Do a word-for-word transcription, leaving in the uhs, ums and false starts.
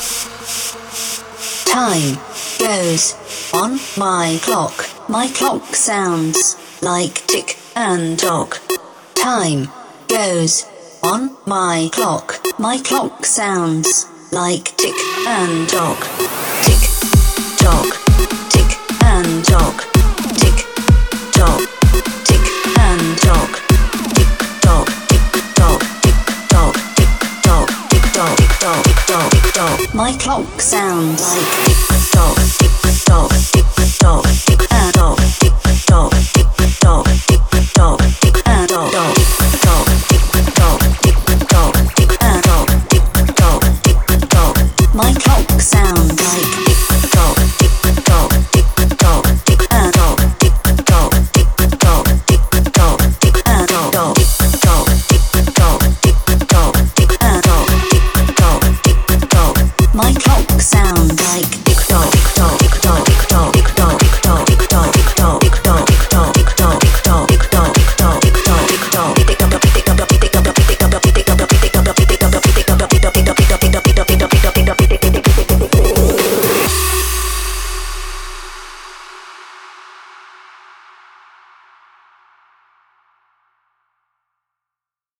Time goes on my clock. My clock sounds like tick and tock. Time goes on my clock. My clock sounds like tick and tock. Tick tock, tick and tock. Tick tock, tick and tock. Tick tock, tick tock, tick tock, tick tock, tick tock, tick tock, tick tock, tick tock. My clock sounds like tick tock, tick tock, tick tock.